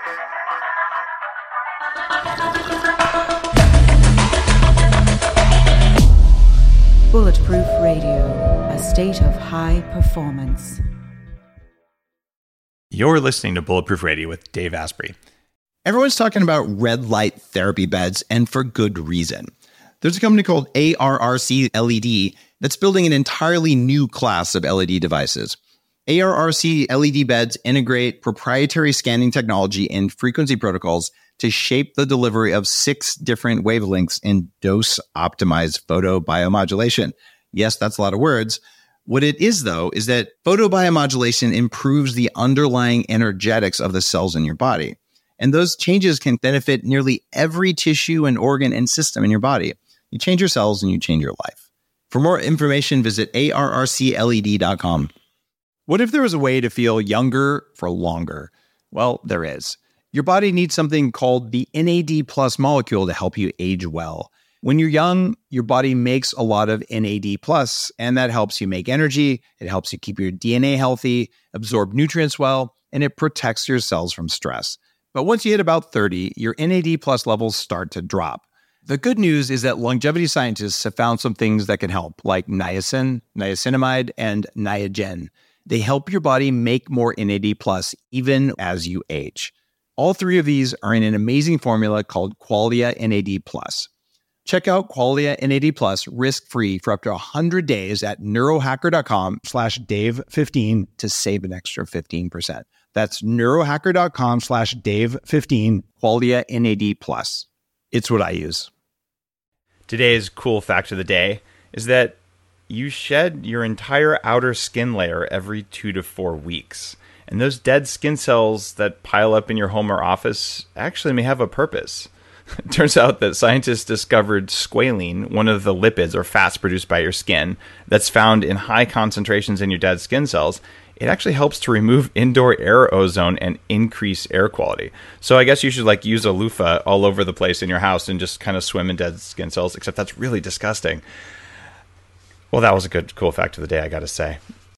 Bulletproof Radio, a state of high performance. You're listening to Bulletproof Radio with Dave Asprey. Everyone's talking about red light therapy beds, and for good reason. There's a company called ARRC LED that's building an entirely new class of LED devices. ARRC LED beds integrate proprietary scanning technology and frequency protocols to shape the delivery of 6 different wavelengths in dose-optimized photobiomodulation. Yes, that's a lot of words. What it is, though, is that photobiomodulation improves the underlying energetics of the cells in your body. And those changes can benefit nearly every tissue and organ and system in your body. You change your cells and you change your life. For more information, visit arrcled.com. What if there was a way to feel younger for longer? Well, there is. Your body needs something called the NAD+ molecule to help you age well. When you're young, your body makes a lot of NAD+, and that helps you make energy, it helps you keep your DNA healthy, absorb nutrients well, and it protects your cells from stress. But once you hit about 30, your NAD+ levels start to drop. The good news is that longevity scientists have found some things that can help, like niacin, niacinamide, and Niagen. They help your body make more NAD+ even as you age. All 3 of these are in an amazing formula called Qualia NAD+. Check out Qualia NAD+ risk-free for up to 100 days at neurohacker.com/Dave15 to save an extra 15%. That's neurohacker.com/Dave15, Qualia NAD+. It's what I use. Today's cool fact of the day is that you shed your entire outer skin layer every 2 to 4 weeks. And those dead skin cells that pile up in your home or office actually may have a purpose. It turns out that scientists discovered squalene, one of the lipids or fats produced by your skin, that's found in high concentrations in your dead skin cells. It actually helps to remove indoor air ozone and increase air quality. So I guess you should use a loofah all over the place in your house and just kind of swim in dead skin cells, except that's really disgusting. Well, that was a good, cool fact of the day, I gotta say.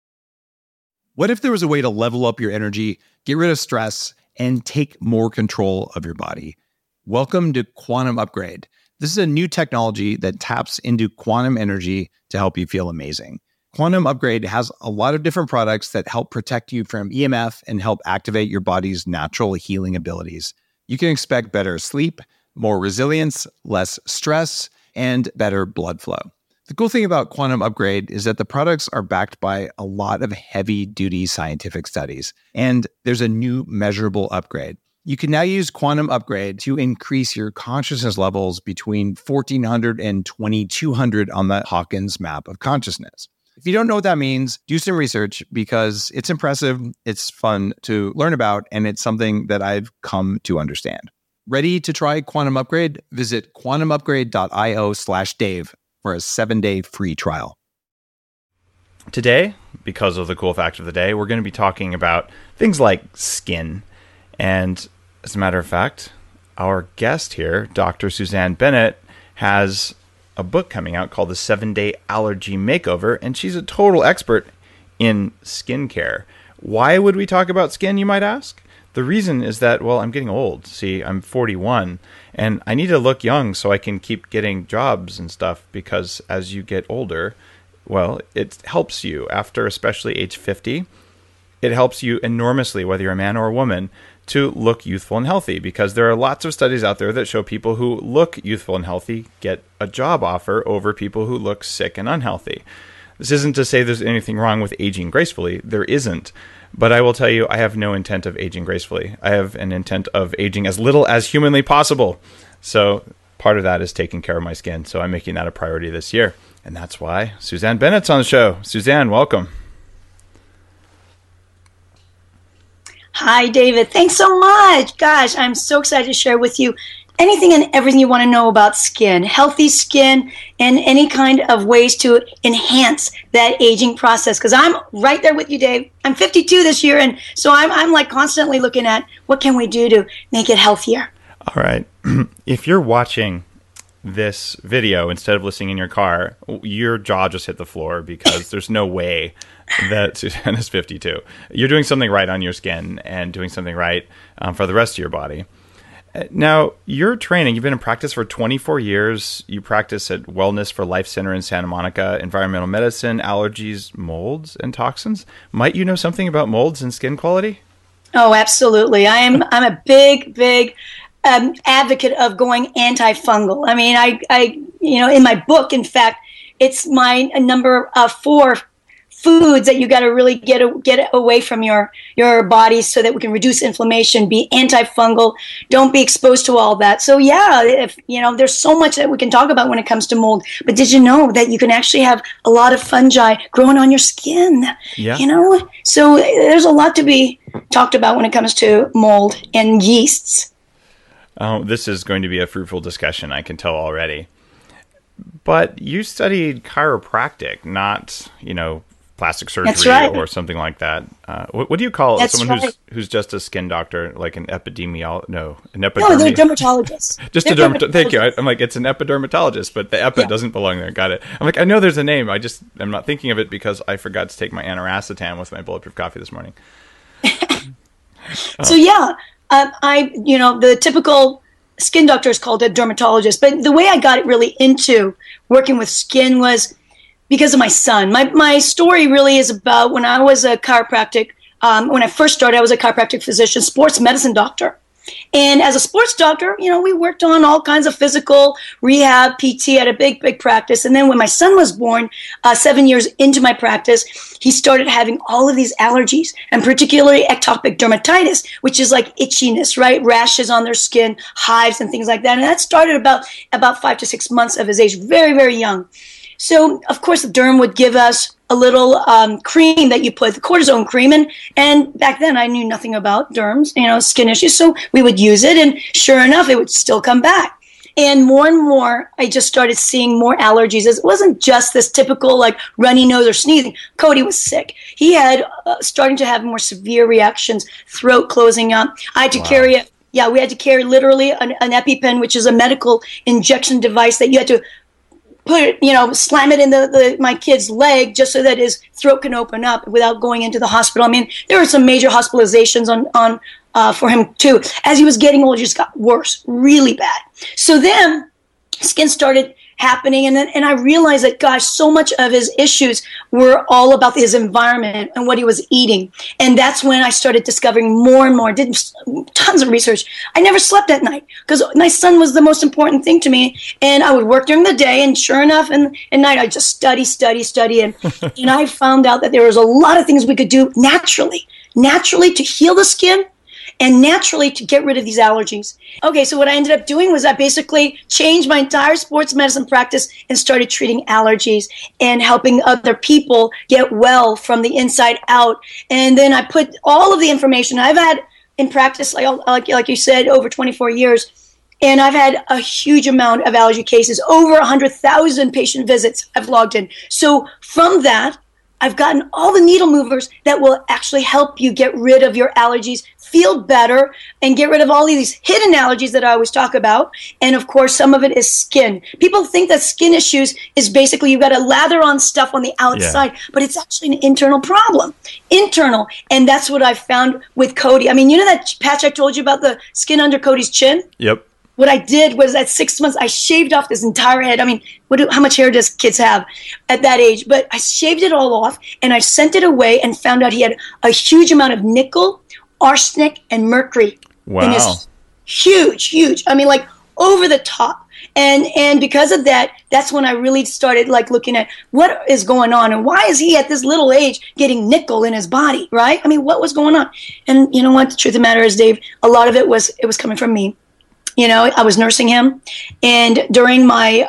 What if there was a way to level up your energy, get rid of stress, and take more control of your body? Welcome to Quantum Upgrade. This is a new technology that taps into quantum energy to help you feel amazing. Quantum Upgrade has a lot of different products that help protect you from EMF and help activate your body's natural healing abilities. You can expect better sleep, more resilience, less stress, and better blood flow. The cool thing about Quantum Upgrade is that the products are backed by a lot of heavy-duty scientific studies, and there's a new measurable upgrade. You can now use Quantum Upgrade to increase your consciousness levels between 1400 and 2200 on the Hawkins map of consciousness. If you don't know what that means, do some research because it's impressive, it's fun to learn about, and it's something that I've come to understand. Ready to try Quantum Upgrade? Visit quantumupgrade.io/Dave for a 7-day free trial. Today, because of the cool fact of the day, we're going to be talking about things like skin. And as a matter of fact, our guest here, Dr. Suzanne Bennett, has a book coming out called The 7-Day Allergy Makeover, and she's a total expert in skincare. Why would we talk about skin, you might ask? The reason is that, well, I'm getting old. See, I'm 41, and I need to look young so I can keep getting jobs and stuff, because as you get older, well, it helps you after especially age 50. It helps you enormously, whether you're a man or a woman, to look youthful and healthy, because there are lots of studies out there that show people who look youthful and healthy get a job offer over people who look sick and unhealthy. This isn't to say there's anything wrong with aging gracefully. There isn't. But I will tell you, I have no intent of aging gracefully. I have an intent of aging as little as humanly possible. So part of that is taking care of my skin. So I'm making that a priority this year. And that's why Suzanne Bennett's on the show. Suzanne, welcome. Hi, David. Thanks so much. Gosh, I'm so excited to share with you anything and everything you want to know about skin, healthy skin, and any kind of ways to enhance that aging process. Because I'm right there with you, Dave. I'm 52 this year, and so I'm like constantly looking at what can we do to make it healthier. All right. If you're watching this video, instead of listening in your car, your jaw just hit the floor because there's no way that Suzanne is 52. You're doing something right on your skin and doing something right for the rest of your body. Now, you've been in practice for 24 years. You practice at Wellness for Life Center in Santa Monica, environmental medicine, allergies, molds, and toxins. Might you know something about molds and skin quality? Oh, absolutely. I'm a big advocate of going antifungal. I mean, I in my book, in fact, it's my number 4 foods that you got to really get away from your body so that we can reduce inflammation, be antifungal, don't be exposed to all that. So yeah, if there's so much that we can talk about when it comes to mold. But did you know that you can actually have a lot of fungi growing on your skin? Yeah. So there's a lot to be talked about when it comes to mold and yeasts. Oh, this is going to be a fruitful discussion, I can tell already. But you studied chiropractic, not, plastic surgery. That's right. Or something like that. What do you call That's someone right. who's just a skin doctor, like an epidemiologist? No, an No, they're dermatologists. Just a dermatologist. Thank you. I'm like, it's an epidermatologist, but the epi doesn't belong there. Got it. I'm like, I know there's a name. I'm not thinking of it because I forgot to take my aniracetam with my bulletproof coffee this morning. So yeah, the typical skin doctor is called a dermatologist, but the way I got it really into working with skin was because of my son. My story really is about when I was a chiropractic. When I first started, I was a chiropractic physician, sports medicine doctor. And as a sports doctor, we worked on all kinds of physical rehab, PT at a big practice. And then when my son was born, 7 years into my practice, he started having all of these allergies, and particularly ectopic dermatitis, which is like itchiness, right? Rashes on their skin, hives and things like that. And that started about 5 to 6 months of his age, very, very young. So, of course, the derm would give us a little cream that you put, the cortisone cream. And back then I knew nothing about derms, skin issues. So we would use it. And sure enough, it would still come back. And more, I just started seeing more allergies. It wasn't just this typical like runny nose or sneezing. Cody was sick. He had starting to have more severe reactions, throat closing up. I had to carry it. Yeah, we had to carry literally an EpiPen, which is a medical injection device that you had to put it, slam it in my kid's leg just so that his throat can open up without going into the hospital. I mean, there were some major hospitalizations on for him too. As he was getting older, it just got worse, really bad. So then skin started happening, and I realized that, gosh, so much of his issues were all about his environment and what he was eating. And that's when I started discovering more and more, did tons of research. I never slept at night because my son was the most important thing to me. And I would work during the day, and sure enough, at night, I just study. And I found out that there was a lot of things we could do naturally to heal the skin and naturally to get rid of these allergies. Okay, so what I ended up doing was I basically changed my entire sports medicine practice and started treating allergies and helping other people get well from the inside out. And then I put all of the information I've had in practice, like you said, over 24 years. And I've had a huge amount of allergy cases, over 100,000 patient visits I've logged in. So from that, I've gotten all the needle movers that will actually help you get rid of your allergies, feel better, and get rid of all of these hidden allergies that I always talk about. And of course, some of it is skin. People think that skin issues is basically you've got to lather on stuff on the outside, but it's actually an internal problem. Internal. And that's what I found with Cody. I mean, you know that patch I told you about, the skin under Cody's chin? Yep. What I did was at 6 months, I shaved off this entire head. I mean, how much hair does kids have at that age? But I shaved it all off, and I sent it away and found out he had a huge amount of nickel, arsenic, and mercury in his huge. I mean, like over the top. And because of that, that's when I really started like looking at what is going on and why is he at this little age getting nickel in his body, right? I mean, what was going on? And you know what? The truth of the matter is, Dave, a lot of it was coming from me. I was nursing him, and during my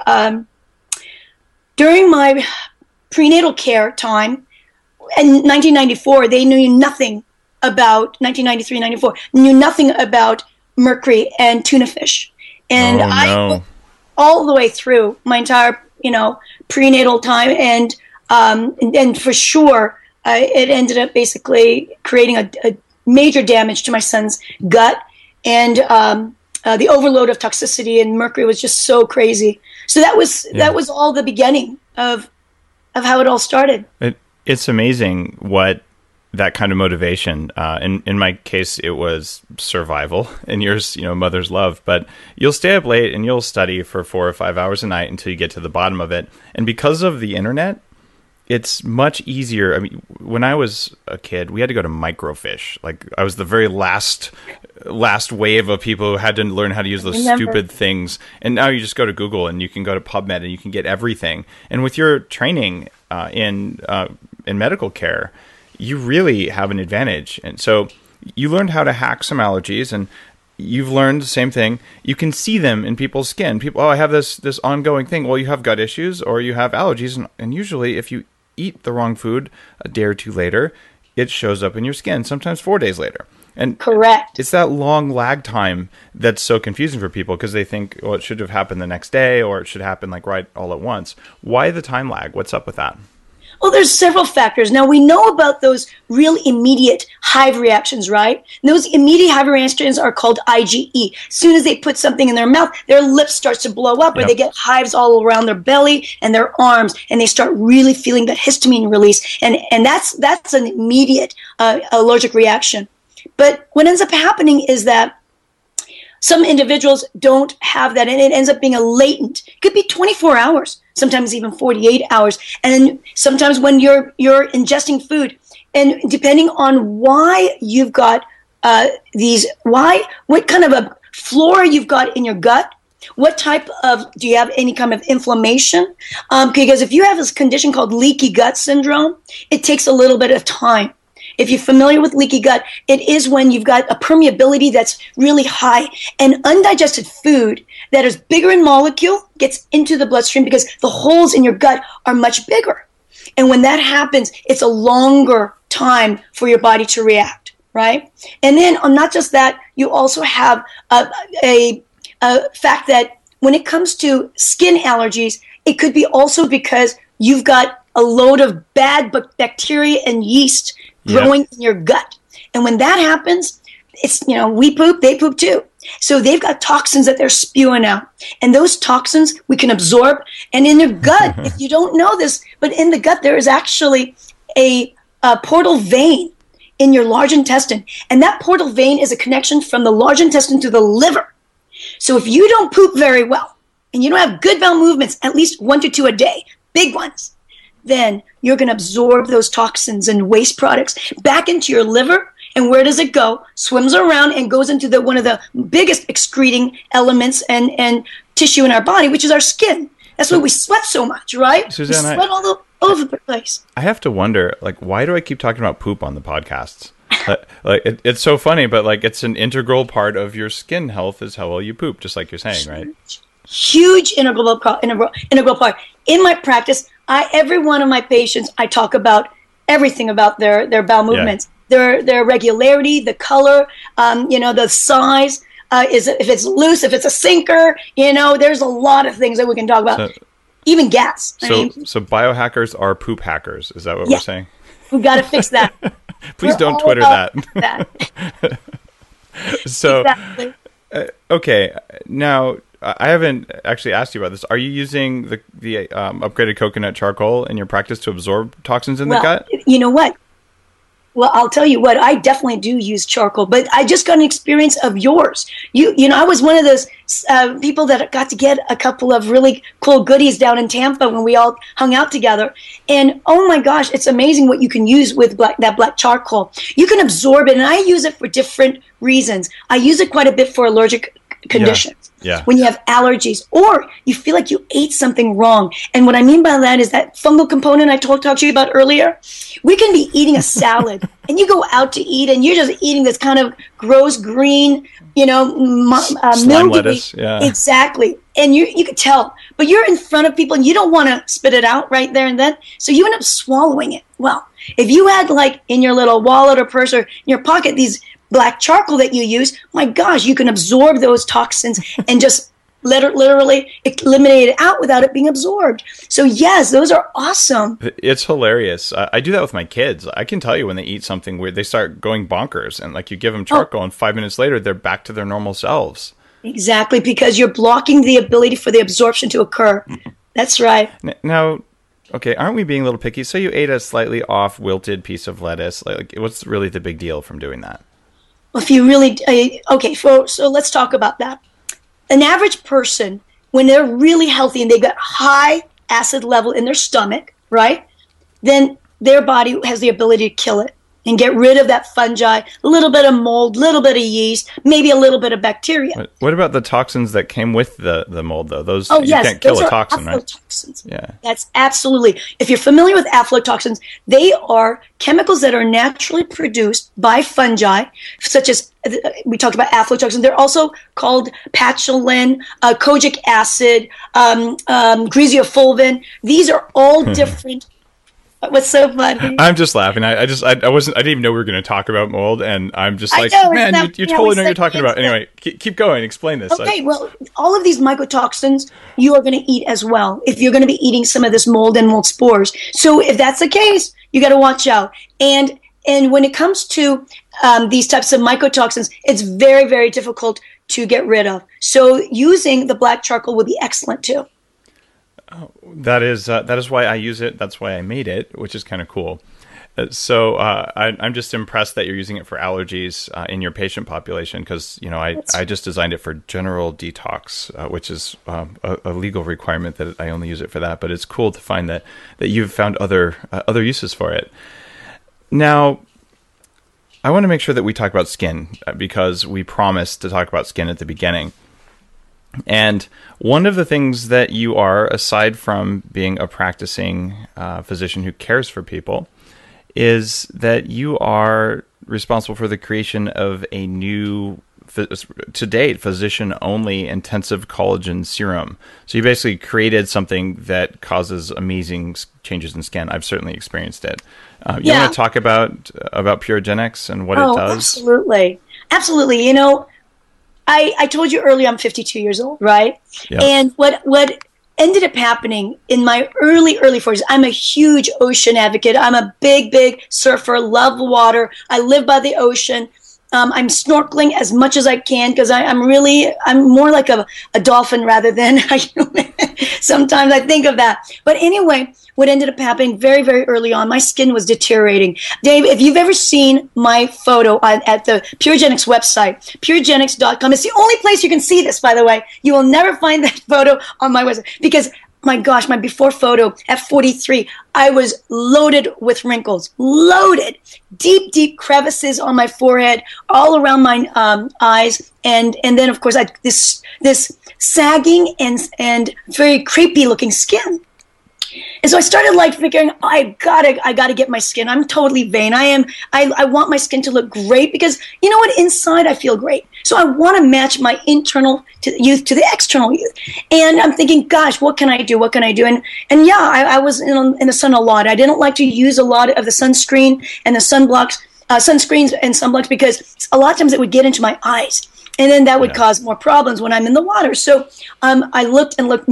prenatal care time in 1994, they knew nothing about 1993, 94, knew nothing about mercury and tuna fish, and I all the way through my entire prenatal time, and for sure it ended up basically creating a major damage to my son's gut and the overload of toxicity and mercury was just so crazy. So that was all the beginning of how it all started. It's amazing what that kind of motivation. In my case, it was survival. In yours, mother's love. But you'll stay up late and you'll study for 4 or 5 hours a night until you get to the bottom of it. And because of the internet, it's much easier. I mean, when I was a kid, we had to go to microfiche. Like, I was the very last wave of people who had to learn how to use those stupid things. And now you just go to Google and you can go to PubMed and you can get everything. And with your training in medical care, you really have an advantage. And so you learned how to hack some allergies, and you've learned the same thing. You can see them in people's skin. People, I have this ongoing thing. Well, you have gut issues or you have allergies. And usually if you eat the wrong food a day or two later, it shows up in your skin, sometimes 4 days later. And correct. It's that long lag time that's so confusing for people because they think, well, it should have happened the next day or it should happen like right all at once. Why the time lag? What's up with that? Well, there's several factors. Now, we know about those real immediate hive reactions, right? And those immediate hive reactions are called IgE. As soon as they put something in their mouth, their lips starts to blow up, or they get hives all around their belly and their arms, and they start really feeling that histamine release. And that's an immediate allergic reaction. But what ends up happening is that some individuals don't have that, and it ends up being a latent. It could be 24 hours, sometimes even 48 hours. And sometimes when you're ingesting food, and depending on why you've got what kind of a flora you've got in your gut, what type of, do you have any kind of inflammation? Because if you have this condition called leaky gut syndrome, it takes a little bit of time. If you're familiar with leaky gut, it is when you've got a permeability that's really high, and undigested food that is bigger in molecule gets into the bloodstream because the holes in your gut are much bigger. And when that happens, it's a longer time for your body to react, right? And then not just that, you also have a fact that when it comes to skin allergies, it could be also because you've got a load of bad bacteria and yeast growing in your gut. And when that happens, it's, we poop, they poop too. So they've got toxins that they're spewing out. And those toxins we can absorb. And in your gut, if you don't know this, but in the gut, there is actually a portal vein in your large intestine. And that portal vein is a connection from the large intestine to the liver. So if you don't poop very well, and you don't have good bowel movements, at least 1 to 2 a day, big ones, then you're going to absorb those toxins and waste products back into your liver. And where does it go? Swims around and goes into one of the biggest excreting elements and tissue in our body, which is our skin. That's why we sweat so much, right? Suzanne, we sweat all over the place. I have to wonder, why do I keep talking about poop on the podcasts? It's so funny, but it's an integral part of your skin health is how well you poop, just like you're saying, right? Huge integral part. In my practice, every one of my patients, I talk about everything about their bowel movements, their regularity, the color, the size, if it's loose, if it's a sinker, there's a lot of things that we can talk about. Even gas. So biohackers are poop hackers. Is that what we're saying? We've got to fix that. Please don't Twitter that. So, exactly. Okay, now I haven't actually asked you about this. Are you using the upgraded coconut charcoal in your practice to absorb toxins in the gut? You know what? Well, I'll tell you what, I definitely do use charcoal, but I just got an experience of yours. I was one of those people that got to get a couple of really cool goodies down in Tampa when we all hung out together. And oh my gosh, it's amazing what you can use with that black charcoal. You can absorb it, and I use it for different reasons. I use it quite a bit for allergic conditions. Yeah. When you have allergies or you feel like you ate something wrong. And what I mean by that is that fungal component I talked to you about earlier. We can be eating a salad and you go out to eat and you're just eating this kind of gross green, slime lettuce. Yeah. Exactly. And you could tell, but you're in front of people and you don't want to spit it out right there and then. So you end up swallowing it. Well, if you had in your little wallet or purse or in your pocket, these black charcoal that you use, my gosh, you can absorb those toxins and just literally eliminate it out without it being absorbed. So yes, those are awesome. It's hilarious. I do that with my kids. I can tell you when they eat something weird, they start going bonkers, and you give them charcoal and 5 minutes later, they're back to their normal selves. Exactly, because you're blocking the ability for the absorption to occur. That's right. Now, okay, aren't we being a little picky? So you ate a slightly off wilted piece of lettuce. Like, what's really the big deal from doing that? If you really, so let's talk about that. An average person, when they're really healthy and they've got high acid level in their stomach, right, then their body has the ability to kill it and get rid of that fungi, a little bit of mold, a little bit of yeast, maybe a little bit of bacteria. What about the toxins that came with the mold, though? Those, you can't kill a toxin, right? Aflatoxins. Yeah. That's absolutely. If you're familiar with aflatoxins, they are chemicals that are naturally produced by fungi, such as, we talked about aflatoxins. They're also called patchoulin, kojic acid, griseofulvin. These are all different. What's so funny? I'm just laughing. I didn't even know we were going to talk about mold, and I'm just like, man, you totally know what you're talking about. Anyway, keep going. Explain this. Okay, well, all of these mycotoxins you are going to eat as well if you're going to be eating some of this mold and mold spores. So if that's the case, you got to watch out. And when it comes to these types of mycotoxins, it's very, very difficult to get rid of. So using the black charcoal would be excellent too. That is why I use it. That's why I made it, which is kind of cool. I'm just impressed that you're using it for allergies in your patient population, because I just designed it for general detox, which is a legal requirement that I only use it for that. But it's cool to find that you've found other uses for it. Now, I want to make sure that we talk about skin, because we promised to talk about skin at the beginning. And one of the things that you are, aside from being a practicing physician who cares for people, is that you are responsible for the creation of a new, to date, physician-only intensive collagen serum. So you basically created something that causes amazing changes in skin. I've certainly experienced it. You want to talk about Puregenics and what it does? Absolutely. I told you earlier I'm 52 years old, right? Yep. And what ended up happening in my early 40s, I'm a huge ocean advocate. I'm a big surfer, love water. I live by the ocean. I'm snorkeling as much as I can, because I'm more like a dolphin rather than sometimes I think of that. But anyway, what ended up happening very, very early on, my skin was deteriorating. Dave, if you've ever seen my photo at the Puregenics website, puregenics.com, it's the only place you can see this, by the way. You will never find that photo on my website, because my gosh, my before photo at 43, I was loaded with wrinkles, loaded, deep crevices on my forehead, all around my eyes, and then of course this sagging and very creepy looking skin. And so I started figuring, I gotta get my skin. I'm totally vain. I want my skin to look great, because you know what? Inside I feel great. So I want to match my internal youth to the external youth. And I'm thinking, gosh, what can I do? What can I do? And yeah, I was in the sun a lot. I didn't like to use a lot of the sunscreen and the sunscreens and sunblocks, because a lot of times it would get into my eyes. And then that would cause more problems when I'm in the water. So I looked,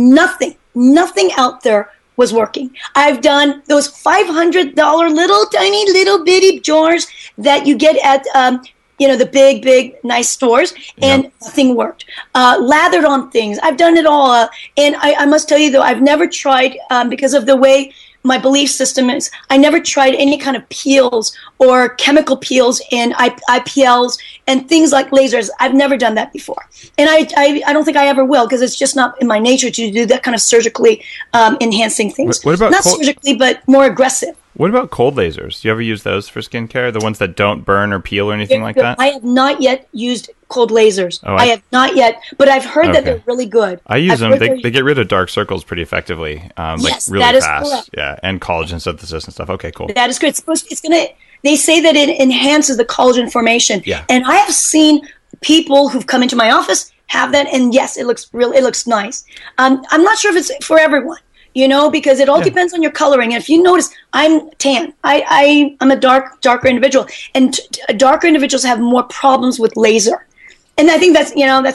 nothing out there was working. I've done those $500 little bitty jars that you get at the big nice stores, and nothing worked. Lathered on things. I've done it all, and I must tell you though, I've never tried, because of the way my belief system is, I never tried any kind of peels or chemical peels and IPLs and things like lasers. I've never done that before. And I don't think I ever will, because it's just not in my nature to do that kind of surgically enhancing things. What about not surgically, but more aggressive. What about cold lasers? Do you ever use those for skincare? The ones that don't burn or peel or anything like that? I have not yet used cold lasers. I have not yet, but I've heard that they're really good. I use them. They get rid of dark circles pretty effectively, yes, really that is fast. Correct. Yeah, and collagen synthesis and stuff. Okay, cool. That is great. They say that it enhances the collagen formation. Yeah. And I have seen people who've come into my office have that, and yes, it looks nice. I'm not sure if it's for everyone. Because it all depends on your coloring. And if you notice, I'm tan. I'm a darker individual, and darker individuals have more problems with laser. And I think that's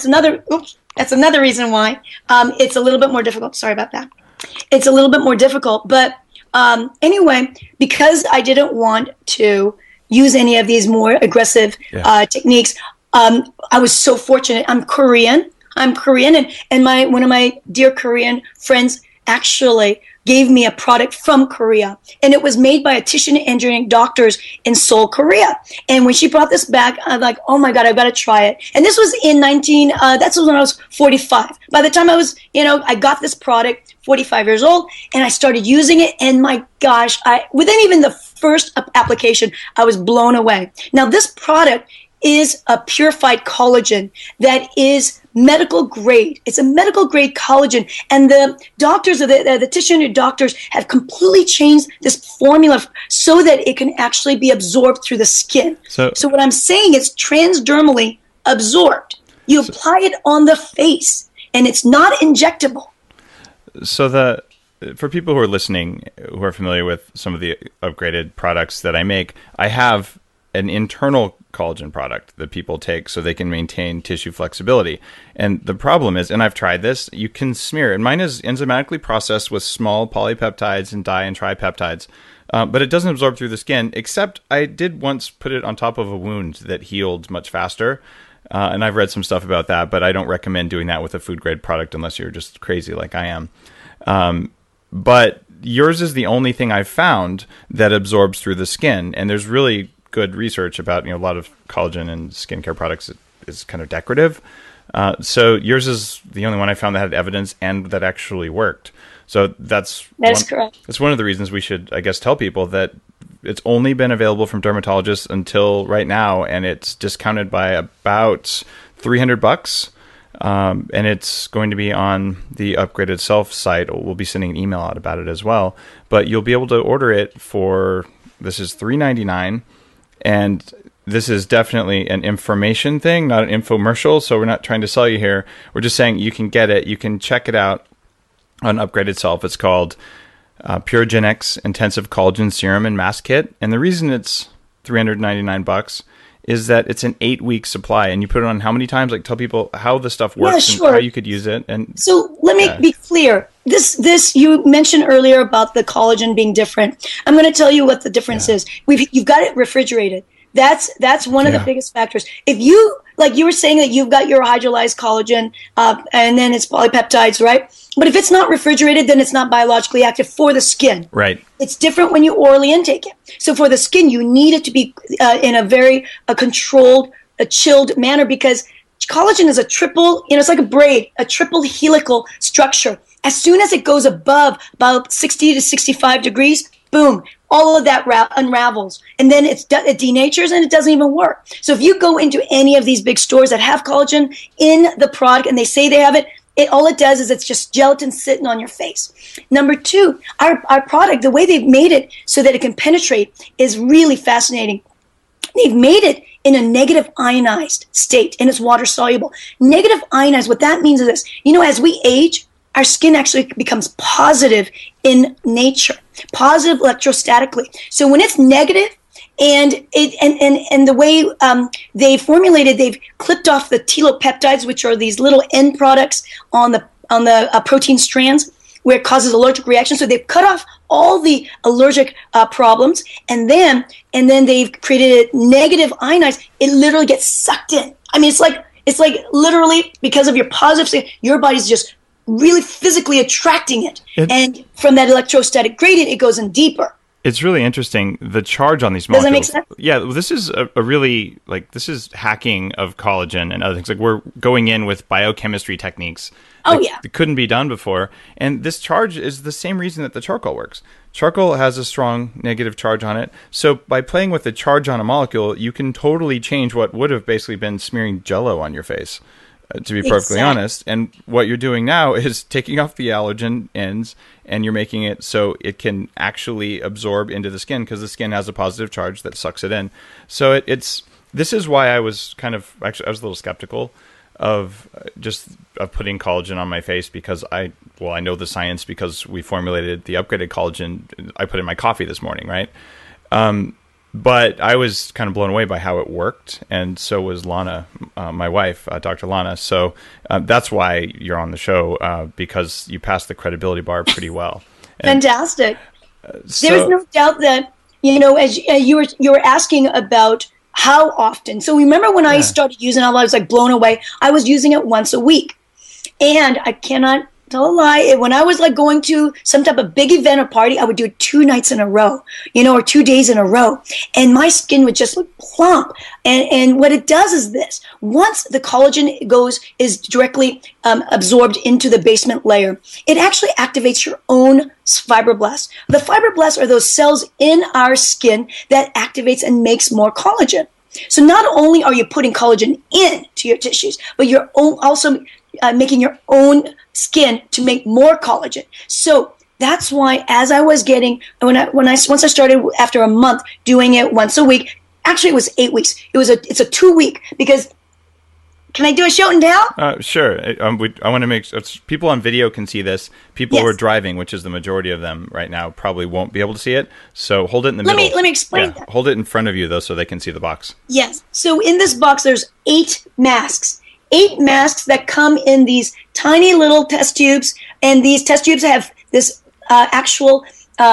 another reason why it's a little bit more difficult. Sorry about that. It's a little bit more difficult. But anyway, because I didn't want to use any of these more aggressive techniques, I was so fortunate. I'm Korean. I'm Korean, and one of my dear Korean friends actually gave me a product from Korea, and it was made by a tissue and engineering doctors in Seoul, Korea. And when she brought this back, I'm like, oh my God, I've got to try it. And this was in that's when I was 45. By the time I was, I got this product, 45 years old, and I started using it, and my gosh, within even the first application, I was blown away. Now, this product is a purified collagen that is medical grade. It's a medical grade collagen, and the doctors, the tissue doctors, have completely changed this formula so that it can actually be absorbed through the skin. So what I'm saying is transdermally absorbed. You apply it on the face, and it's not injectable. So for people who are listening, who are familiar with some of the upgraded products that I make, I have an internal collagen product that people take so they can maintain tissue flexibility. And the problem is, and I've tried this, you can smear it. Mine is enzymatically processed with small polypeptides and di and tripeptides, but it doesn't absorb through the skin, except I did once put it on top of a wound that healed much faster. And I've read some stuff about that, but I don't recommend doing that with a food grade product unless you're just crazy like I am. But yours is the only thing I've found that absorbs through the skin. And there's really good research about, a lot of collagen and skincare products is kind of decorative. So yours is the only one I found that had evidence and that actually worked. So that's correct. That's one of the reasons we should, I guess, tell people that it's only been available from dermatologists until right now, and it's discounted by about $300. And it's going to be on the Upgraded Self site. We'll be sending an email out about it as well. But you'll be able to order it for, this is $3.99. And this is definitely an information thing, not an infomercial. So we're not trying to sell you here. We're just saying you can get it. You can check it out on Upgraded Self. It's called Puregenix Intensive Collagen Serum and Mask Kit. And the reason it's $399 is that it's an 8-week supply, and you put it on how many times? Like, tell people how the stuff works and how you could use it. And so let me be clear. This you mentioned earlier about the collagen being different. I'm going to tell you what the difference is. You've got it refrigerated. That's one of the biggest factors. If you, like you were saying, that you've got your hydrolyzed collagen, and then it's polypeptides, right? But if it's not refrigerated, then it's not biologically active for the skin. Right. It's different when you orally intake it. So for the skin, you need it to be in a very controlled, chilled manner, because collagen is a triple, it's like a braid, a triple helical structure. As soon as it goes above about 60 to 65 degrees, boom, all of that unravels. And then it denatures and it doesn't even work. So if you go into any of these big stores that have collagen in the product and they say they have it, all it does is it's just gelatin sitting on your face. Number two, our product, the way they've made it so that it can penetrate is really fascinating. They've made it in a negative ionized state, and it's water soluble. Negative ionized, what that means is this. As we age, our skin actually becomes positive in nature, positive electrostatically. So when it's negative, and the way they formulated, they've clipped off the telopeptides, which are these little end products on the protein strands where it causes allergic reactions. So they've cut off all the allergic problems, and then they've created it negative ionized. It literally gets sucked in. I mean, it's like literally, because of your positive state, your body's just really physically attracting it. And from that electrostatic gradient, it goes in deeper. It's really interesting, the charge on these molecules. Does that make sense? Yeah, this is a really, this is hacking of collagen and other things. Like, we're going in with biochemistry techniques that couldn't be done before. And this charge is the same reason that the charcoal works. Charcoal has a strong negative charge on it. So by playing with the charge on a molecule, you can totally change what would have basically been smearing Jell-O on your face, to be perfectly honest. And what you're doing now is taking off the allergen ends, and you're making it so it can actually absorb into the skin, because the skin has a positive charge that sucks it in. So this is why I was I was a little skeptical of putting collagen on my face, because I know the science, because we formulated the upgraded collagen. I put in my coffee this morning, right? But I was kind of blown away by how it worked, and so was Lana, my wife, Dr. Lana. So that's why you're on the show, because you passed the credibility bar pretty well. Fantastic. There's no doubt that, as you were asking about how often. So remember when I started using it, I was like blown away. I was using it once a week. And I cannot tell a lie. When I was like going to some type of big event or party, I would do it 2 nights in a row, or 2 days in a row. And my skin would just look plump. And what it does is this. Once the collagen is directly absorbed into the basement layer, it actually activates your own fibroblasts. The fibroblasts are those cells in our skin that activates and makes more collagen. So not only are you putting collagen into your tissues, but you're also making your own skin to make more collagen. So that's why, as I was getting, once I started after a month doing it once a week, actually it was 8 weeks. It's a 2 week, because can I do a show and tell? Sure. I want to make sure people on video can see this. People who are driving, which is the majority of them right now, probably won't be able to see it. So hold it in the middle. Let me explain that. Hold it in front of you, though, so they can see the box. Yes. So in this box, there's 8 masks. 8 masks that come in these tiny little test tubes. And these test tubes have this actual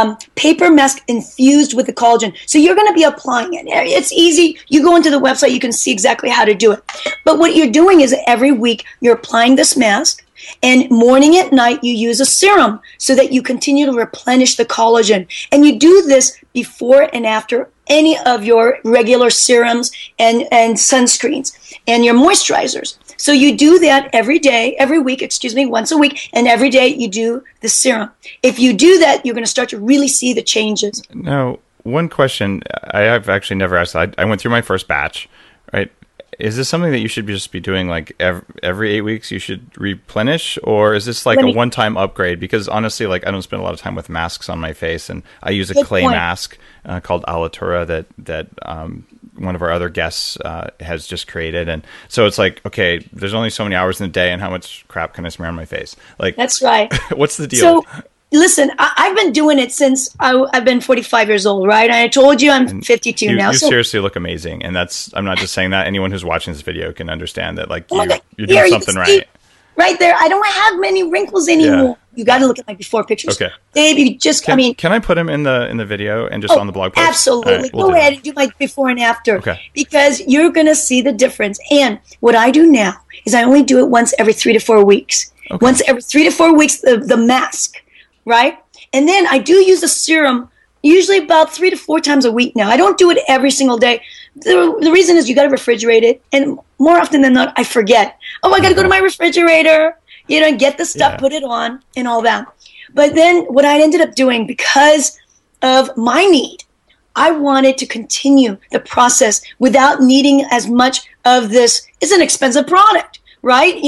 paper mask infused with the collagen. So you're going to be applying it. It's easy. You go into the website, you can see exactly how to do it. But what you're doing is every week you're applying this mask, and morning and night you use a serum so that you continue to replenish the collagen. And you do this before and after any of your regular serums and sunscreens and your moisturizers. So you do that every week, once a week, and every day you do the serum. If you do that, you're going to start to really see the changes. Now, one question I have actually never asked. I went through my first batch, right? Is this something that you should just be doing like every 8 weeks you should replenish? Or is this like a one-time upgrade? Because honestly, like I don't spend a lot of time with masks on my face, and I use a clay mask called Alitura that one of our other guests has just created. And so it's like, okay, there's only so many hours in a day, and how much crap can I smear on my face? Like, that's right. What's the deal? So, listen, I've been doing it since I've been 45 years old, right? And I told you I'm 52 now. You seriously look amazing. And I'm not just saying that. Anyone who's watching this video can understand that, like, you're doing something right. Right there. I don't have many wrinkles anymore. Yeah. You got to look at my before pictures. Okay. Dave, you just, Can I put them in the video and just on the blog post? Absolutely. Right, we'll go ahead and do my before and after. Okay. Because you're going to see the difference. And what I do now is I only do it once every 3 to 4 weeks. Okay. Once every 3 to 4 weeks, the mask, right? And then I do use the serum usually about 3 to 4 times a week now. I don't do it every single day. The reason is you got to refrigerate it. And more often than not, I forget. Oh, I got to go to my refrigerator, get the stuff, put it on and all that. But then what I ended up doing, because of my need, I wanted to continue the process without needing as much of this. It's an expensive product, right?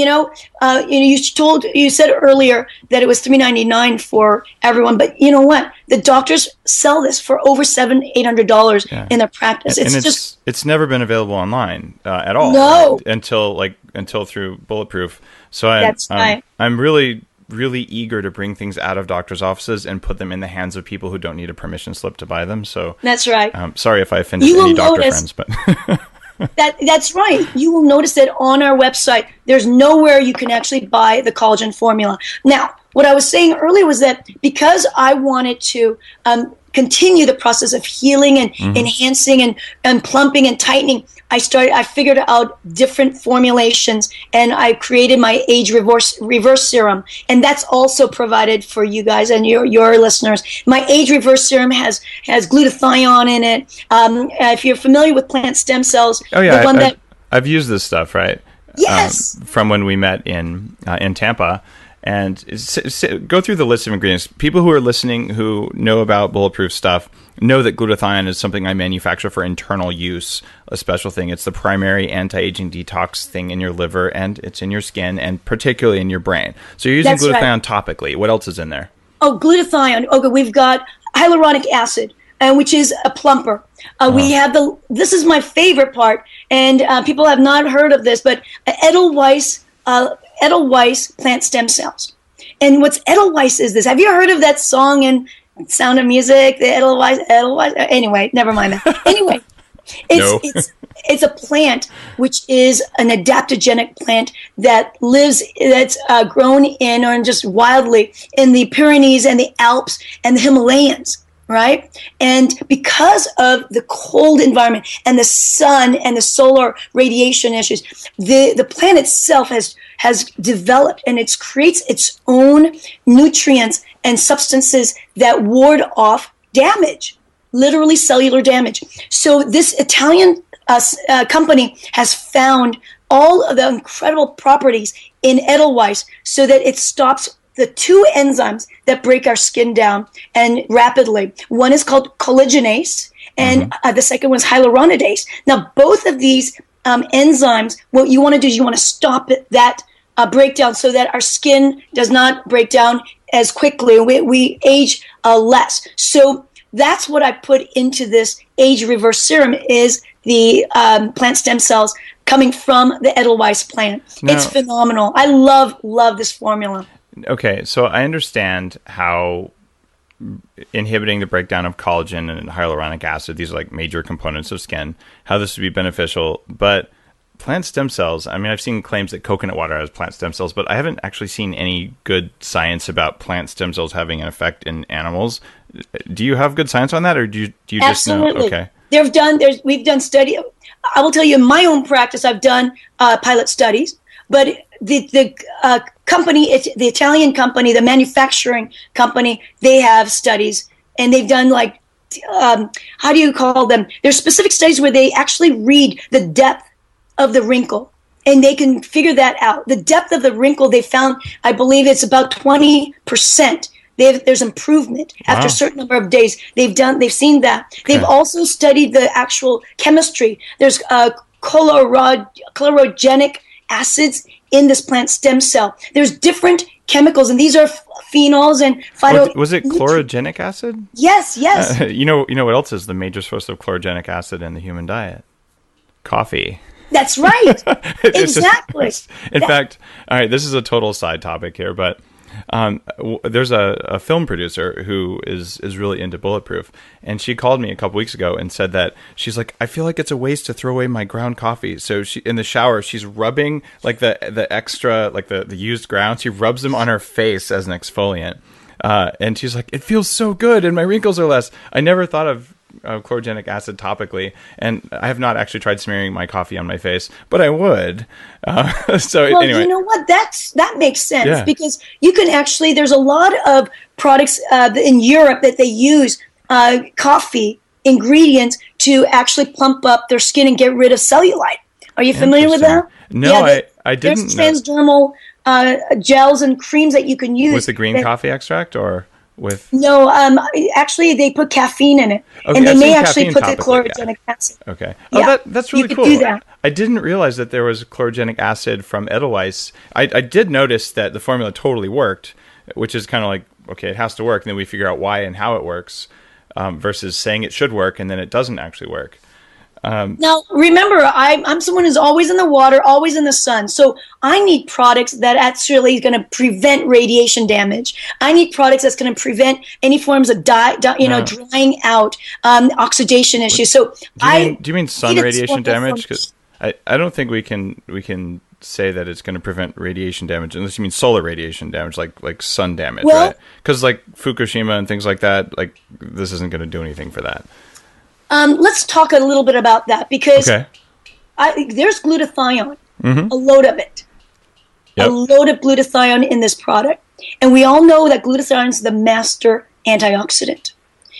You said earlier that it was $399 for everyone, but you know what? The doctors sell this for over $700-800 in their practice. It's never been available online at all. No, right? until through Bulletproof. So that's right. I'm really, really eager to bring things out of doctors' offices and put them in the hands of people who don't need a permission slip to buy them. So that's right. Sorry if I offended any doctor friends, but that's right. You will notice that on our website, there's nowhere you can actually buy the collagen formula. Now, what I was saying earlier was that because I wanted to continue the process of healing and enhancing and plumping and tightening, I figured out different formulations, and I created my age reverse serum, and that's also provided for you guys and your listeners. My age reverse serum has glutathione in it. If you're familiar with plant stem cells, I've used this stuff, right? Yes, from when we met in Tampa. And go through the list of ingredients. People who are listening who know about Bulletproof stuff know that glutathione is something I manufacture for internal use, a special thing. It's the primary anti-aging detox thing in your liver, and it's in your skin, and particularly in your brain. So you're using glutathione topically. What else is in there? Oh, glutathione. Okay, we've got hyaluronic acid, which is a plumper. We have this is my favorite part, and people have not heard of this, but Edelweiss plant stem cells. And what's Edelweiss is this. Have you heard of that song in Sound of Music? The Edelweiss. Anyway, never mind that. Anyway, it's a plant which is an adaptogenic plant that's grown in or just wildly in the Pyrenees and the Alps and the Himalayas. right? And because of the cold environment and the sun and the solar radiation issues, the plant itself has developed and it creates its own nutrients and substances that ward off damage, literally cellular damage. So this Italian company has found all of the incredible properties in Edelweiss so that it stops the two enzymes that break our skin down and rapidly. One is called collagenase, and the second one is hyaluronidase. Now, both of these enzymes, what you want to do is you want to stop that breakdown so that our skin does not break down as quickly. We age less. So that's what I put into this age reverse serum is the plant stem cells coming from the Edelweiss plant. Now, it's phenomenal. I love this formula. Okay, so I understand how inhibiting the breakdown of collagen and hyaluronic acid, these are like major components of skin, how this would be beneficial. But plant stem cells, I mean, I've seen claims that coconut water has plant stem cells, but I haven't actually seen any good science about plant stem cells having an effect in animals. Do you have good science on that, or do you just know? Okay. We've done study. I will tell you, in my own practice, I've done pilot studies, but the company, the Italian company, the manufacturing company, they have studies, and they've done like, how do you call them? There's specific studies where they actually read the depth of the wrinkle, and they can figure that out. The depth of the wrinkle they found, I believe it's about 20%. There's improvement after a certain number of days. They've seen that. Okay. They've also studied the actual chemistry. There's chlorogenic acids in this plant stem cell. There's different chemicals, and these are phenols and phyto. Was it chlorogenic acid? Yes. You know what else is the major source of chlorogenic acid in the human diet? Coffee. That's right. Exactly. In fact, all right, this is a total side topic here, but there's a film producer who is really into Bulletproof, and she called me a couple weeks ago and said that she's like, I feel like it's a waste to throw away my ground coffee. So she, in the shower, she's rubbing like the extra, like the used ground. She rubs them on her face as an exfoliant, and she's like, it feels so good, and my wrinkles are less. I never thought of chlorogenic acid topically, and I have not actually tried smearing my coffee on my face, but I would. Anyway, you know what? That makes sense because you can actually. There's a lot of products in Europe that they use coffee ingredients to actually plump up their skin and get rid of cellulite. Are you familiar with that? No, I didn't. There's transdermal gels and creams that you can use with the green coffee extract, or with actually they put caffeine in it, and they may actually put the chlorogenic acid. Okay. That's really cool. You could do that. I didn't realize that there was chlorogenic acid from Edelweiss. I did notice that the formula totally worked, which is kind of like, okay, it has to work, and then we figure out why and how it works, versus saying it should work and then it doesn't actually work. Now, remember, I'm someone who's always in the water, always in the sun. So I need products that actually is going to prevent radiation damage. I need products that's going to prevent any forms of drying out, oxidation issues. So do you mean sun radiation damage? Because I don't think we can say that it's going to prevent radiation damage unless you mean solar radiation damage, like sun damage, right? Because like Fukushima and things like that, like this isn't going to do anything for that. Let's talk a little bit about that because there's glutathione, a load of it, a load of glutathione in this product. And we all know that glutathione is the master antioxidant.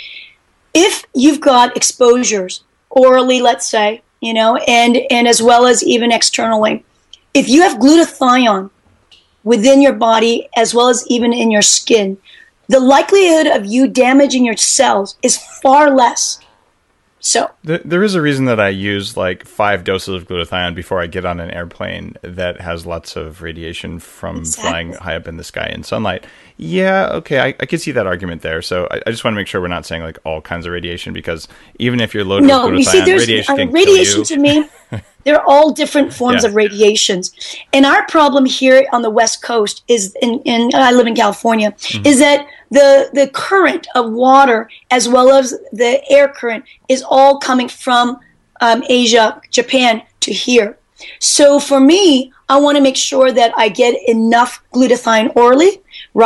If you've got exposures orally, let's say, and as well as even externally, if you have glutathione within your body as well as even in your skin, the likelihood of you damaging your cells is far less. So there is a reason that I use like 5 doses of glutathione before I get on an airplane that has lots of radiation from flying high up in the sky in sunlight. Yeah, okay, I can see that argument there. So I just want to make sure we're not saying like all kinds of radiation, because even if you're loaded with glutathione, radiation can kill you. To me, they're all different forms of radiations. And our problem here on the West Coast is, I live in California, is that the current of water as well as the air current is all coming from Asia, Japan to here. So for me, I want to make sure that I get enough glutathione orally, right?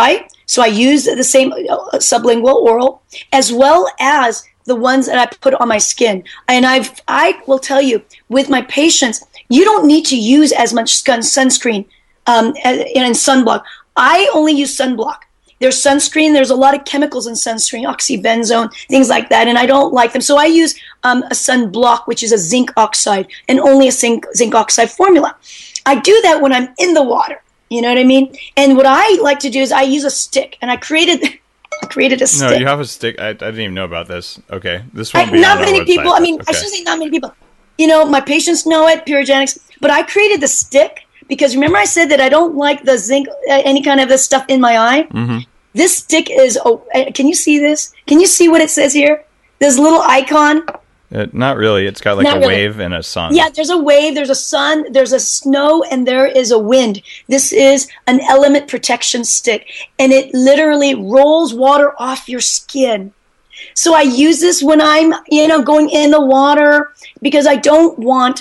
So I use the same sublingual oral as well as the ones that I put on my skin. And I will tell you, with my patients, you don't need to use as much sunscreen and sunblock. I only use sunblock. There's sunscreen. There's a lot of chemicals in sunscreen, oxybenzone, things like that, and I don't like them. So I use a sunblock, which is a zinc oxide, and only a zinc oxide formula. I do that when I'm in the water. You know what I mean? And what I like to do is I use a stick, and I created a stick. No, you have a stick. I didn't even know about this. Okay, this won't be not on our many website, people. I mean, okay. I should say not many people. You know, my patients know it, Purogenics, but I created the stick because remember I said that I don't like the zinc, any kind of this stuff in my eye. Mm-hmm. This stick is. Can you see this? Can you see what it says here? This little icon. Not really. It's got like a wave and a sun. Yeah, there's a wave, there's a sun, there's a snow, and there is a wind. This is an element protection stick, and it literally rolls water off your skin. So I use this when I'm, going in the water because I don't want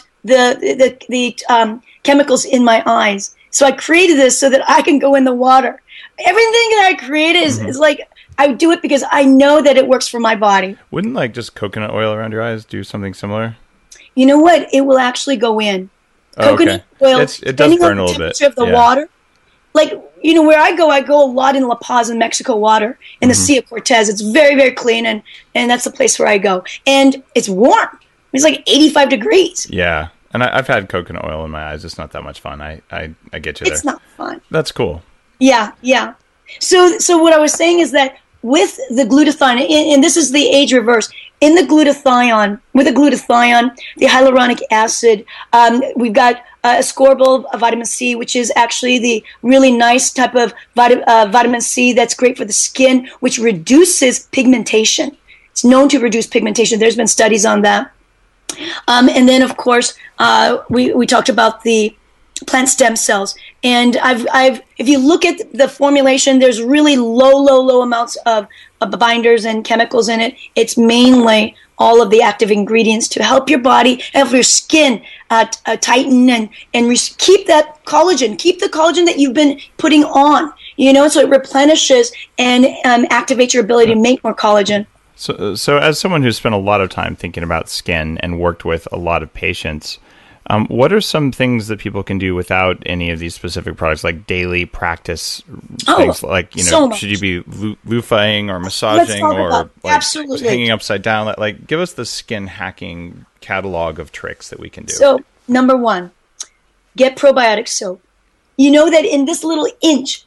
the chemicals in my eyes. So I created this so that I can go in the water. Everything that I created is like, I do it because I know that it works for my body. Wouldn't like just coconut oil around your eyes do something similar? You know what? It will actually go in. Coconut oil, it does burn a little bit. Of the water. Like, where I go a lot in La Paz in Mexico water, in the Sea of Cortez. It's very, very clean, and that's the place where I go. And it's warm. It's like 85 degrees. Yeah. And I've had coconut oil in my eyes. It's not that much fun. I get you there. It's not fun. That's cool. Yeah. So what I was saying is that with the glutathione, and this is the age reverse, with the glutathione, the hyaluronic acid, we've got ascorbyl vitamin C, which is actually the really nice type of vitamin C that's great for the skin, which reduces pigmentation. It's known to reduce pigmentation. There's been studies on that. And then, of course, we talked about the plant stem cells. And if you look at the formulation, there's really low amounts of binders and chemicals in it. It's mainly all of the active ingredients to help your body, help your skin tighten and keep that collagen, keep the collagen that you've been putting on, so it replenishes and activates your ability to make more collagen. So as someone who's spent a lot of time thinking about skin and worked with a lot of patients, what are some things that people can do without any of these specific products, like daily practice things? Like, should you be loofahing or massaging or like hanging upside down? Like, give us the skin hacking catalog of tricks that we can do. So, number one, get probiotic soap. You know that in this little inch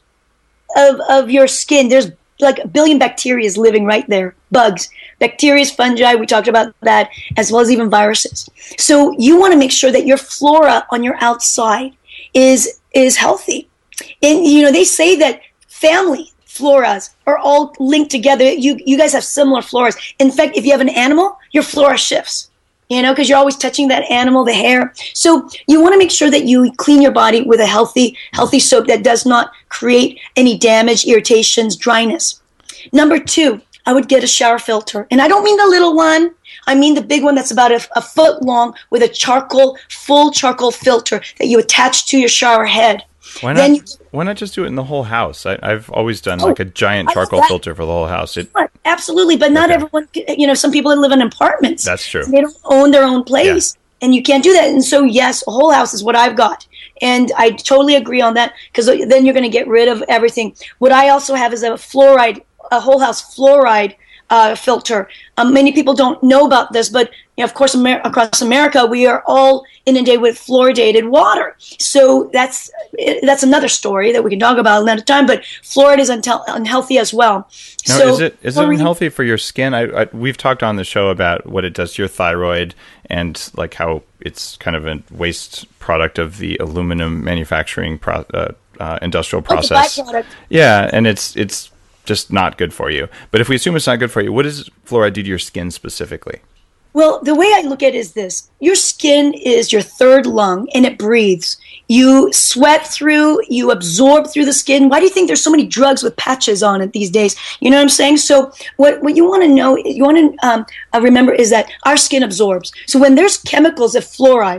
of your skin, there's like 1 billion bacteria living right there. Bugs, bacteria, fungi, we talked about that, as well as even viruses. So you want to make sure that your flora on your outside is healthy. And, they say that family floras are all linked together. You guys have similar floras. In fact, if you have an animal, your flora shifts, because you're always touching that animal, the hair. So you want to make sure that you clean your body with a healthy soap that does not create any damage, irritations, dryness. Number two, I would get a shower filter. And I don't mean the little one. I mean the big one that's about a foot long with a full charcoal filter that you attach to your shower head. Why not just do it in the whole house? I've always done like a giant charcoal filter for the whole house. Absolutely, but not everyone, some people live in apartments. That's true. They don't own their own place, and you can't do that. And so, yes, a whole house is what I've got. And I totally agree on that because then you're going to get rid of everything. What I also have is a whole house fluoride filter. Many people don't know about this, but of course, across America, we are all inundated with fluoridated water. So that's another story that we can talk about another time. But fluoride is unhealthy as well. Now, so, is it unhealthy for your skin? We've talked on the show about what it does to your thyroid and like how it's kind of a waste product of the aluminum manufacturing industrial process. Like a byproduct. Yeah, and it's just not good for you. But if we assume it's not good for you, what does fluoride do to your skin specifically? Well, the way I look at it is this. Your skin is your third lung, and it breathes. You sweat through, you absorb through the skin. Why do you think there's so many drugs with patches on it these days? You know what I'm saying? So what you want to know, you want to remember is that our skin absorbs. So when there's chemicals of fluoride,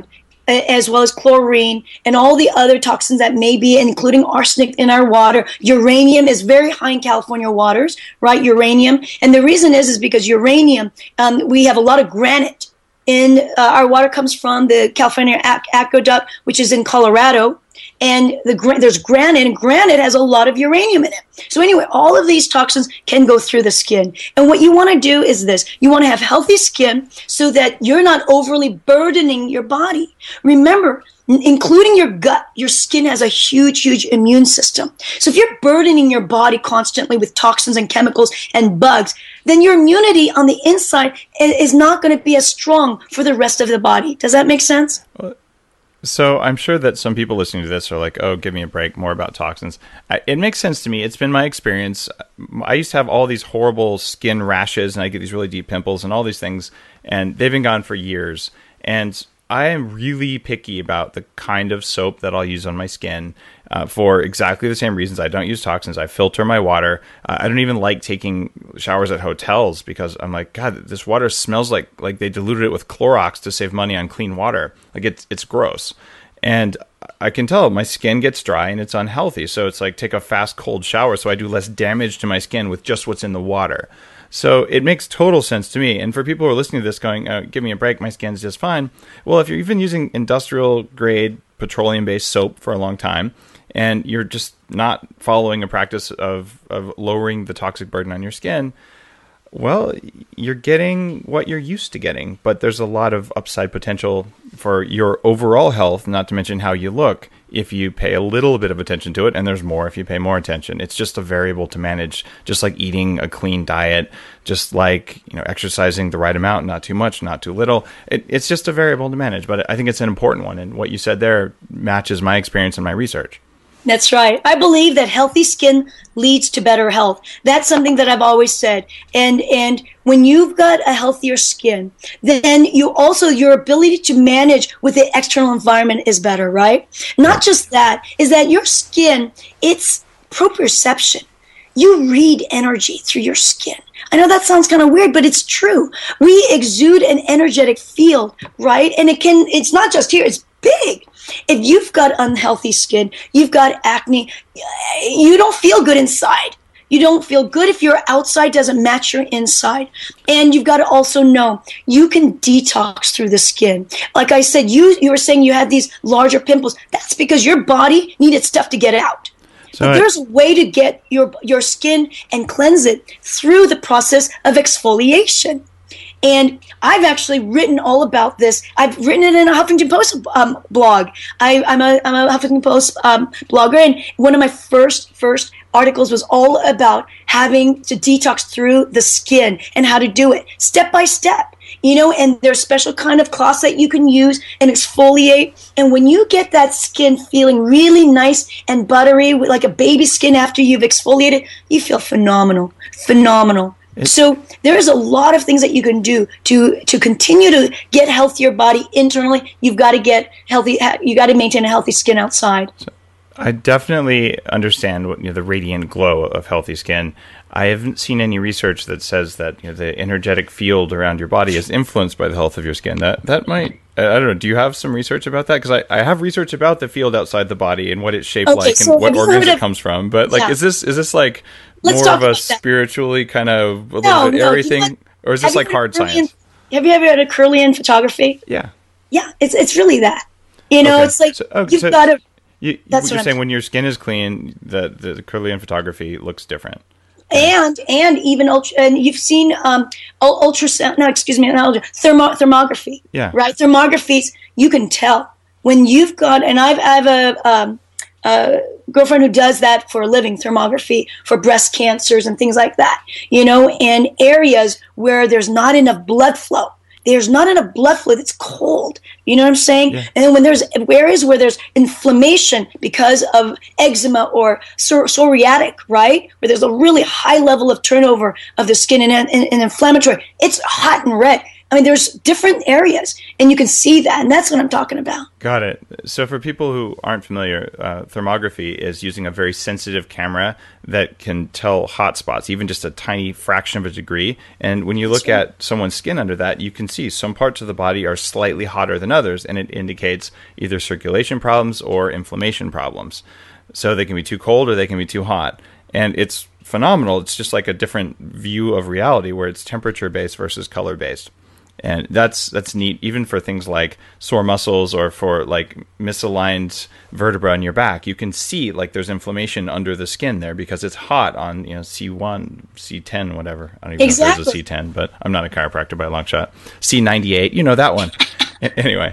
as well as chlorine and all the other toxins that may be, including arsenic in our water. Uranium is very high in California waters, right? Uranium. And the reason is because uranium, we have a lot of granite in our water. Comes from the California Aqueduct, which is in Colorado. And there's granite, and granite has a lot of uranium in it. So anyway, all of these toxins can go through the skin. And what you want to do is this. You want to have healthy skin so that you're not overly burdening your body. Remember, including your gut, your skin has a huge, huge immune system. So if you're burdening your body constantly with toxins and chemicals and bugs, then your immunity on the inside is not going to be as strong for the rest of the body. Does that make sense? So I'm sure that some people listening to this are like, oh, give me a break, more about toxins. It makes sense to me. It's been my experience. I used to have all these horrible skin rashes, and I get these really deep pimples and all these things, and they've been gone for years. And I am really picky about the kind of soap that I'll use on my skin for exactly the same reasons. I don't use toxins. I filter my water. I don't even like taking showers at hotels because I'm like, God, this water smells like they diluted it with Clorox to save money on clean water. Like it's gross. And I can tell my skin gets dry and it's unhealthy. So it's like take a fast, cold shower so I do less damage to my skin with just what's in the water. So it makes total sense to me. And for people who are listening to this going, give me a break, my skin's just fine. Well, if you're even using industrial grade petroleum-based soap for a long time, and you're just not following a practice of lowering the toxic burden on your skin, well, you're getting what you're used to getting. But there's a lot of upside potential for your overall health, not to mention how you look, if you pay a little bit of attention to it, and there's more if you pay more attention. It's just a variable to manage, just like eating a clean diet, just like exercising the right amount, not too much, not too little. It's just a variable to manage, but I think it's an important one. And what you said there matches my experience and my research. That's right. I believe that healthy skin leads to better health. That's something that I've always said. And when you've got a healthier skin, then your ability to manage with the external environment is better, right? Not just that, is that your skin, it's proprioception. You read energy through your skin. I know that sounds kind of weird, but it's true. We exude an energetic field, right? And it's not just here, it's big. If you've got unhealthy skin, you've got acne, you don't feel good inside. You don't feel good if your outside doesn't match your inside. And you've got to also know you can detox through the skin. Like I said, you were saying you had these larger pimples. That's because your body needed stuff to get out. So there's a way to get your skin and cleanse it through the process of exfoliation. And I've actually written all about this. I've written it in a Huffington Post blog. I'm a Huffington Post blogger, and one of my first articles was all about having to detox through the skin and how to do it step by step. And there's special kind of cloths that you can use and exfoliate. And when you get that skin feeling really nice and buttery, like a baby skin after you've exfoliated, you feel phenomenal. So there is a lot of things that you can do to continue to get healthier body internally. You've got to get healthy. You got to maintain a healthy skin outside. I definitely understand the radiant glow of healthy skin. I haven't seen any research that says that the energetic field around your body is influenced by the health of your skin. That might, I don't know. Do you have some research about that? Because I have research about the field outside the body and what it's shaped like and what organs it comes from. But is this like more of a spiritually kind of a little bit everything, or is this like hard science? Have you ever had a Kirlian photography? Yeah. Yeah, it's really that. It's like you've got to. You're saying when your skin is clean, the Kirlian photography looks different. And even and you've seen ultrasound. No, excuse me, thermography. Yeah. Right. Thermographies. You can tell when you've got. And I have a girlfriend who does that for a living, thermography for breast cancers and things like that. And areas where there's not enough blood flow. There's not enough blood flow that's cold. You know what I'm saying? Yeah. And then when there's areas where there's inflammation because of eczema or psoriatic, right? Where there's a really high level of turnover of the skin and inflammatory, it's hot and red. I mean, there's different areas, and you can see that, and that's what I'm talking about. Got it. So for people who aren't familiar, thermography is using a very sensitive camera that can tell hot spots, even just a tiny fraction of a degree. And when you look at someone's skin under that, you can see some parts of the body are slightly hotter than others, and it indicates either circulation problems or inflammation problems. So they can be too cold or they can be too hot. And it's phenomenal. It's just like a different view of reality where it's temperature-based versus color-based. And that's neat, even for things like sore muscles or for like misaligned vertebra in your back. You can see like there's inflammation under the skin there because it's hot on C1, C10, whatever. I don't even know if there's a C10, but I'm not a chiropractor by a long shot. C98, that one. Anyway,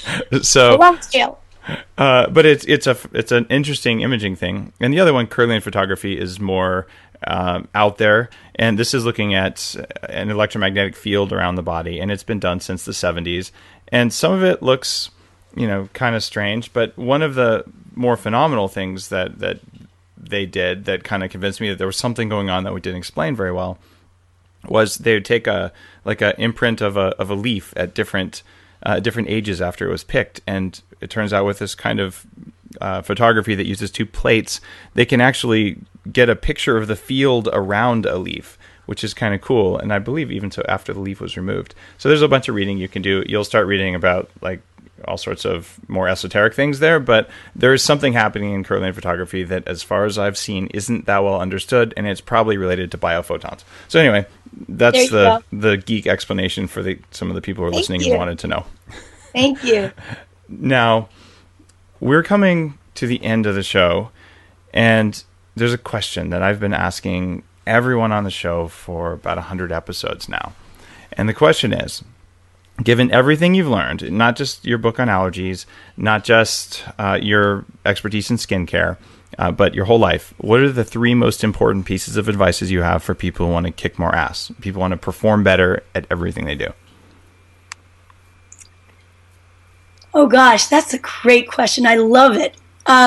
so long tail. But it's an interesting imaging thing. And the other one, Kirlian photography, is more out there, and this is looking at an electromagnetic field around the body, and it's been done since the 70s, and some of it looks kind of strange, but one of the more phenomenal things that they did that kind of convinced me that there was something going on that we didn't explain very well was they would take a imprint of a leaf at different ages after it was picked, and it turns out with this kind of photography that uses two plates, they can actually get a picture of the field around a leaf, which is kind of cool. And I believe even so after the leaf was removed. So there's a bunch of reading you can do. You'll start reading about like all sorts of more esoteric things there, but there is something happening in Kirlian photography that, as far as I've seen, isn't that well understood, and it's probably related to biophotons. So anyway, that's the geek explanation for some of the people who are listening and wanted to know. Thank you. Now, we're coming to the end of the show, and there's a question that I've been asking everyone on the show for about 100 episodes now. And the question is, given everything you've learned, not just your book on allergies, not just your expertise in skincare, but your whole life, what are the 3 most important pieces of advice you have for people who want to kick more ass, people who want to perform better at everything they do? Oh gosh, that's a great question. I love it.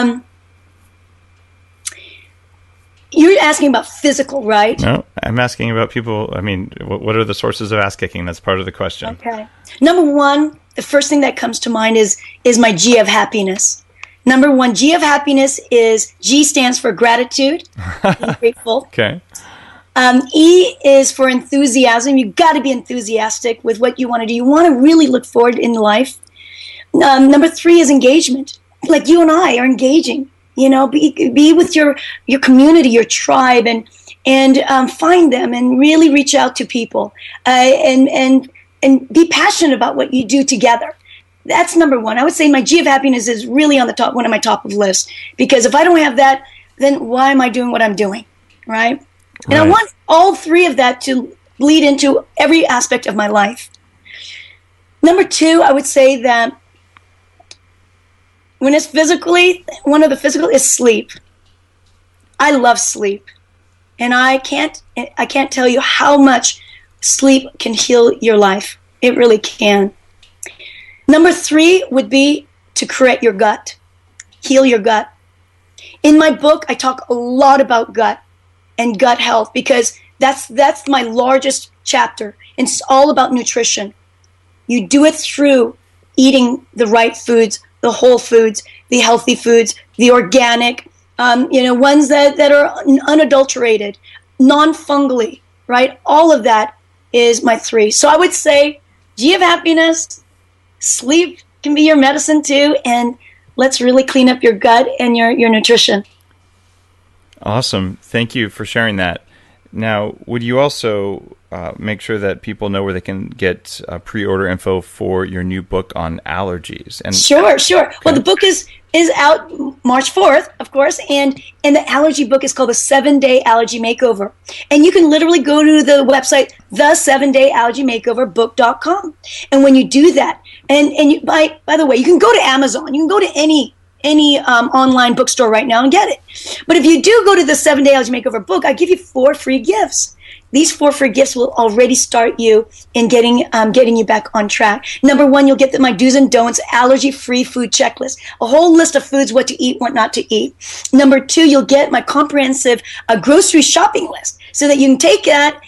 You're asking about physical, right? No, I'm asking about people. I mean, what are the sources of ass kicking? That's part of the question. Okay. Number one, the first thing that comes to mind is my G of happiness. Number one, G of happiness is G stands for gratitude. I'm grateful. Okay. E is for enthusiasm. You've got to be enthusiastic with what you want to do. You want to really look forward in life. Number 3 is engagement. Like you and I are engaging. Be with your community, your tribe, and find them and really reach out to people and be passionate about what you do together. That's number 1. I would say my G of happiness is really on the top, one of my top of the list, because if I don't have that, then why am I doing what I'm doing, right? And I want all 3 of that to bleed into every aspect of my life. Number 2, I would say that when it's physically, one of the physical is sleep. I love sleep. And I can't tell you how much sleep can heal your life. It really can. Number 3 would be to correct your gut. Heal your gut. In my book, I talk a lot about gut and gut health because that's my largest chapter. And it's all about nutrition. You do it through eating the right foods, the whole foods, the healthy foods, the organic, ones that are unadulterated, non-fungally, right? All of that is my 3. So I would say G of happiness, sleep can be your medicine too, and let's really clean up your gut and your nutrition. Awesome. Thank you for sharing that. Now, would you also make sure that people know where they can get pre-order info for your new book on allergies? And Sure. Okay. Well, the book is out March 4th, of course, and the allergy book is called The 7-Day Allergy Makeover. And you can literally go to the website, the7dayallergymakeoverbook.com. And when you do that, and you, by the way, you can go to Amazon, you can go to any online bookstore right now and get it. But if you do go to the 7-Day Allergy Makeover book, I give you 4 free gifts. These 4 free gifts will already start you in getting you back on track. Number 1, you'll get my do's and don'ts allergy-free food checklist, a whole list of foods, what to eat, what not to eat. Number 2, you'll get my comprehensive grocery shopping list so that you can take that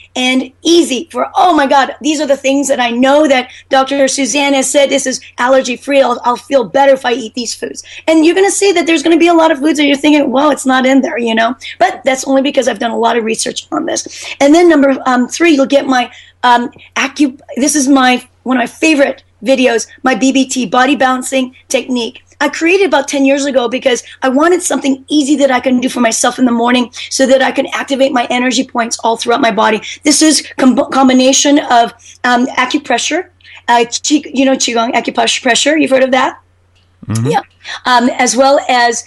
and easy for, oh my God, these are the things that I know that Dr. Suzanne has said, this is allergy free. I'll feel better if I eat these foods. And you're going to see that there's going to be a lot of foods that you're thinking, well, it's not in there, you know, but that's only because I've done a lot of research on this. And then number 3, you'll get my this is one of my favorite videos, my BBT, body balancing technique. I created about 10 years ago because I wanted something easy that I can do for myself in the morning so that I can activate my energy points all throughout my body. This is combination of acupressure, Qigong acupressure. You've heard of that? Mm-hmm. Yeah. As well as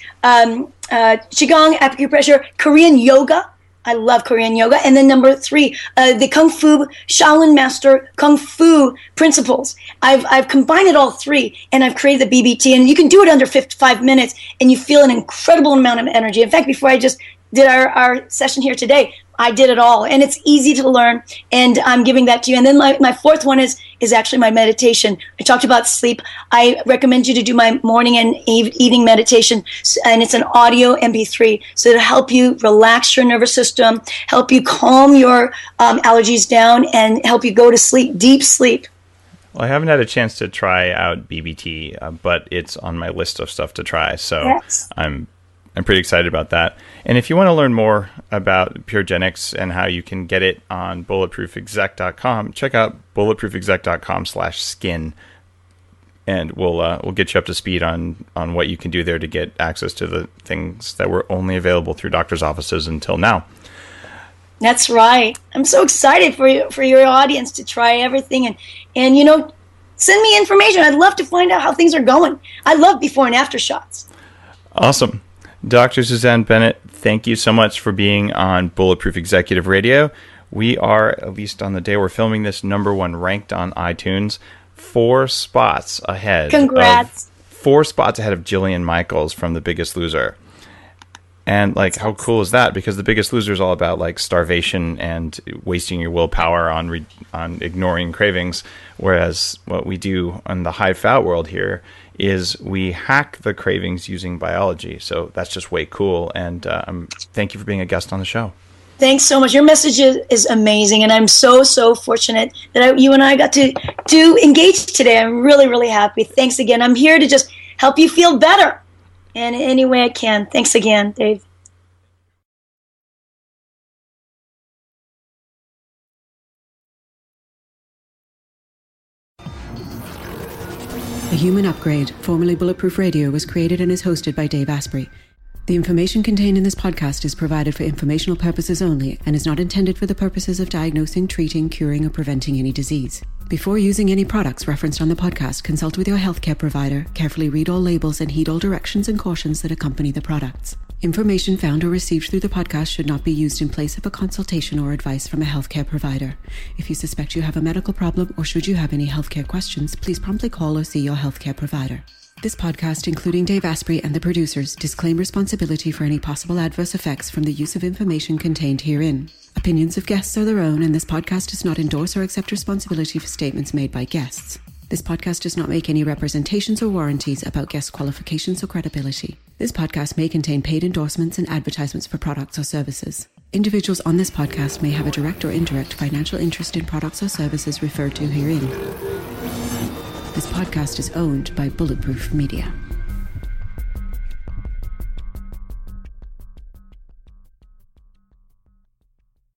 Qigong acupressure, Korean yoga. I love Korean yoga. And then number 3, the Kung Fu Shaolin Master Kung Fu principles. I've combined it all 3, and I've created the BBT. And you can do it under 5 minutes, and you feel an incredible amount of energy. In fact, before I just did our session here today, I did it all, and it's easy to learn, and I'm giving that to you. And then my 4th one is actually my meditation. I talked about sleep. I recommend you to do my morning and evening meditation, and it's an audio MP3, so to help you relax your nervous system, help you calm your allergies down, and help you go to sleep, deep sleep. Well, I haven't had a chance to try out BBT, but it's on my list of stuff to try, so yes. I'm pretty excited about that. And if you want to learn more about PureGenix and how you can get it on bulletproofexec.com, check out bulletproofexec.com/skin, and we'll get you up to speed on what you can do there to get access to the things that were only available through doctors' offices until now. That's right. I'm so excited for your audience to try everything, and you know, send me information. I'd love to find out how things are going. I love before and after shots. Awesome. Dr. Suzanne Bennett, thank you so much for being on Bulletproof Executive Radio. We are, at least on the day we're filming this, #1 ranked on iTunes, 4 spots ahead. Congrats. 4 spots ahead of Jillian Michaels from The Biggest Loser. And like, how cool is that? Because The Biggest Loser is all about like starvation and wasting your willpower on ignoring cravings, whereas what we do in the high fat world here is we hack the cravings using biology. So that's just way cool. And thank you for being a guest on the show. Thanks so much. Your message is amazing, and I'm so fortunate that you and I got to engage today. I'm really, really happy. Thanks again. I'm here to just help you feel better in any way I can. Thanks again, Dave. The Human Upgrade, formerly Bulletproof Radio, was created and is hosted by Dave Asprey. The information contained in this podcast is provided for informational purposes only and is not intended for the purposes of diagnosing, treating, curing, or preventing any disease. Before using any products referenced on the podcast, consult with your healthcare provider, carefully read all labels, and heed all directions and cautions that accompany the products. Information found or received through the podcast should not be used in place of a consultation or advice from a healthcare provider. If you suspect you have a medical problem or should you have any healthcare questions, please promptly call or see your healthcare provider. This podcast, including Dave Asprey and the producers, disclaim responsibility for any possible adverse effects from the use of information contained herein. Opinions of guests are their own, and this podcast does not endorse or accept responsibility for statements made by guests. This podcast does not make any representations or warranties about guest qualifications or credibility. This podcast may contain paid endorsements and advertisements for products or services. Individuals on this podcast may have a direct or indirect financial interest in products or services referred to herein. This podcast is owned by Bulletproof Media.